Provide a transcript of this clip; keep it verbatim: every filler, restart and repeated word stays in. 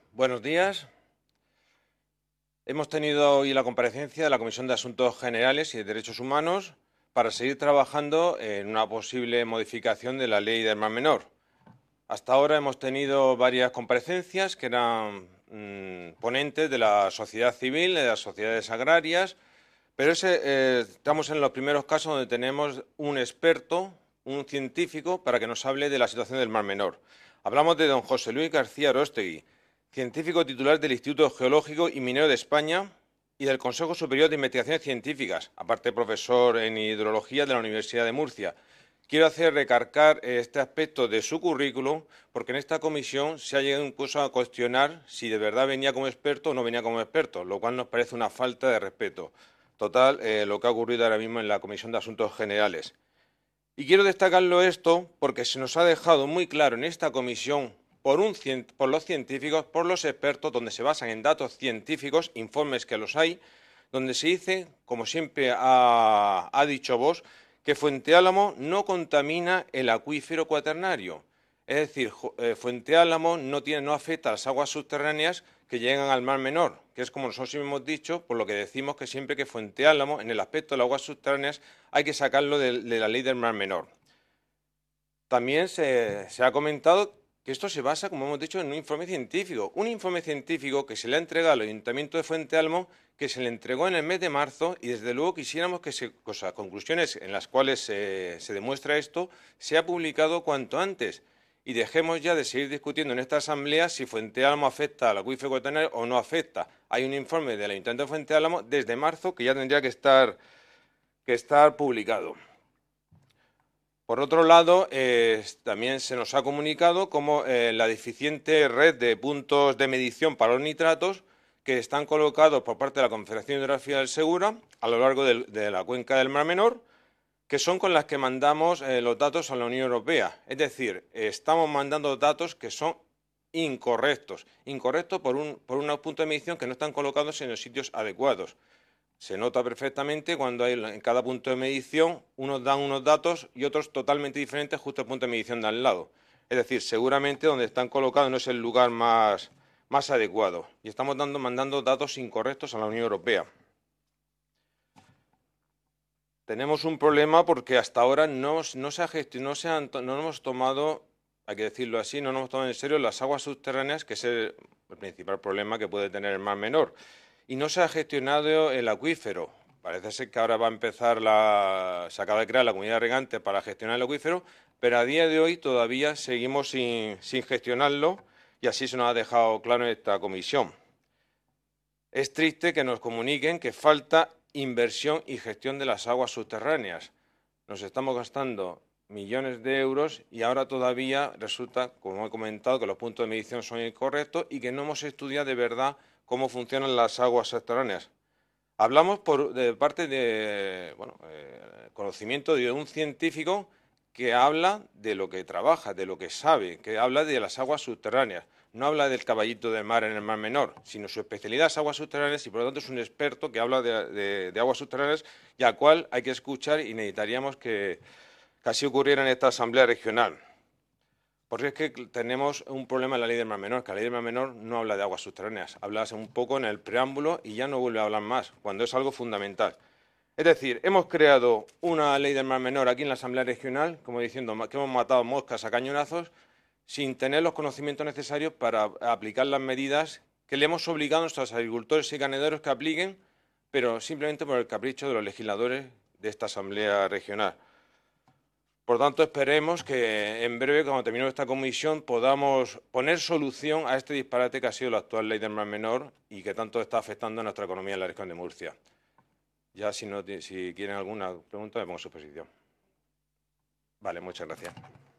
Buenos días. Hemos tenido hoy la comparecencia de la Comisión de Asuntos Generales y de Derechos Humanos para seguir trabajando en una posible modificación de la Ley del Mar Menor. Hasta ahora hemos tenido varias comparecencias que eran mmm, ponentes de la sociedad civil, de las sociedades agrarias, pero ese, eh, estamos en los primeros casos donde tenemos un experto, un científico, para que nos hable de la situación del Mar Menor. Hablamos de don José Luis García Aróstegui, científico titular del Instituto Geológico y Minero de España y del Consejo Superior de Investigaciones Científicas, aparte profesor en hidrología de la Universidad de Murcia. Quiero hacer recargar este aspecto de su currículum porque en esta comisión se ha llegado incluso a cuestionar si de verdad venía como experto o no venía como experto, lo cual nos parece una falta de respeto. Total, eh, lo que ha ocurrido ahora mismo en la Comisión de Asuntos Generales. Y quiero destacarlo esto porque se nos ha dejado muy claro en esta comisión por, un, por los científicos, por los expertos, donde se basan en datos científicos, informes que los hay, donde se dice, como siempre ha, ha dicho vos, que Fuente Álamo no contamina el acuífero cuaternario. Es decir, eh, Fuente Álamo no, tiene, no afecta a las aguas subterráneas que llegan al Mar Menor, que es como nosotros hemos dicho, por lo que decimos que siempre que Fuente Álamo, en el aspecto de las aguas subterráneas, hay que sacarlo de, de la ley del Mar Menor. También se, se ha comentado que esto se basa, como hemos dicho, en un informe científico. Un informe científico que se le ha entregado al Ayuntamiento de Fuente Álamo, que se le entregó en el mes de marzo, y desde luego quisiéramos que se, o sea, conclusiones en las cuales se, se demuestra esto, sea publicado cuanto antes. Y dejemos ya de seguir discutiendo en esta asamblea si Fuente Álamo afecta al acuífero cuaternario o no afecta. Hay un informe del Ayuntamiento de Fuente Álamo desde marzo que ya tendría que estar, que estar publicado. Por otro lado, eh, también se nos ha comunicado como eh, la deficiente red de puntos de medición para los nitratos que están colocados por parte de la Confederación Hidrográfica del Segura a lo largo de, de la cuenca del Mar Menor, que son con las que mandamos eh, los datos a la Unión Europea. Es decir, eh, estamos mandando datos que son incorrectos, incorrectos por, un, por unos puntos de medición que no están colocados en los sitios adecuados. Se nota perfectamente cuando hay en cada punto de medición, unos dan unos datos y otros totalmente diferentes justo al punto de medición de al lado. Es decir, seguramente donde están colocados no es el lugar más, más adecuado. Y estamos dando, mandando datos incorrectos a la Unión Europea. Tenemos un problema porque hasta ahora no, no, se, ha gestionado, no, se han, no hemos tomado, hay que decirlo así, no nos hemos tomado en serio las aguas subterráneas, que es el, el principal problema que puede tener el Mar Menor. Y no se ha gestionado el acuífero. Parece ser que ahora va a empezar la... se acaba de crear la comunidad regante para gestionar el acuífero, pero a día de hoy todavía seguimos sin, sin gestionarlo y así se nos ha dejado claro en esta comisión. Es triste que nos comuniquen que falta inversión y gestión de las aguas subterráneas. Nos estamos gastando millones de euros y ahora todavía resulta, como he comentado, que los puntos de medición son incorrectos y que no hemos estudiado de verdad cómo funcionan las aguas subterráneas. Hablamos por, de parte de bueno, eh, conocimiento de un científico que habla de lo que trabaja, de lo que sabe, que habla de las aguas subterráneas. No habla del caballito de mar en el Mar Menor, sino su especialidad es aguas subterráneas y por lo tanto es un experto que habla de, de, de aguas subterráneas y al cual hay que escuchar y necesitaríamos que, que así ocurriera en esta asamblea regional. Porque es que tenemos un problema en la ley del Mar Menor, que la ley del Mar Menor no habla de aguas subterráneas, habla un poco en el preámbulo y ya no vuelve a hablar más, cuando es algo fundamental. Es decir, hemos creado una ley del Mar Menor aquí en la Asamblea Regional, como diciendo que hemos matado moscas a cañonazos, sin tener los conocimientos necesarios para aplicar las medidas que le hemos obligado a nuestros agricultores y ganaderos que apliquen, pero simplemente por el capricho de los legisladores de esta Asamblea Regional. Por tanto, esperemos que en breve, cuando termine esta comisión, podamos poner solución a este disparate que ha sido la actual ley del Mar Menor y que tanto está afectando a nuestra economía en la región de Murcia. Ya, si, no, si quieren alguna pregunta, me pongo a su disposición. Vale, muchas gracias.